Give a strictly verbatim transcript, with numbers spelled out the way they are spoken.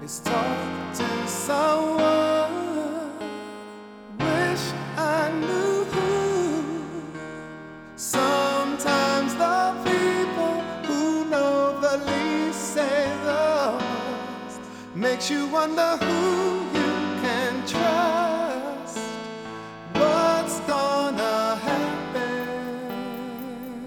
is talk to someone. Wish I knew who. Sometimes the people who know the least say the most. Makes you wonder who.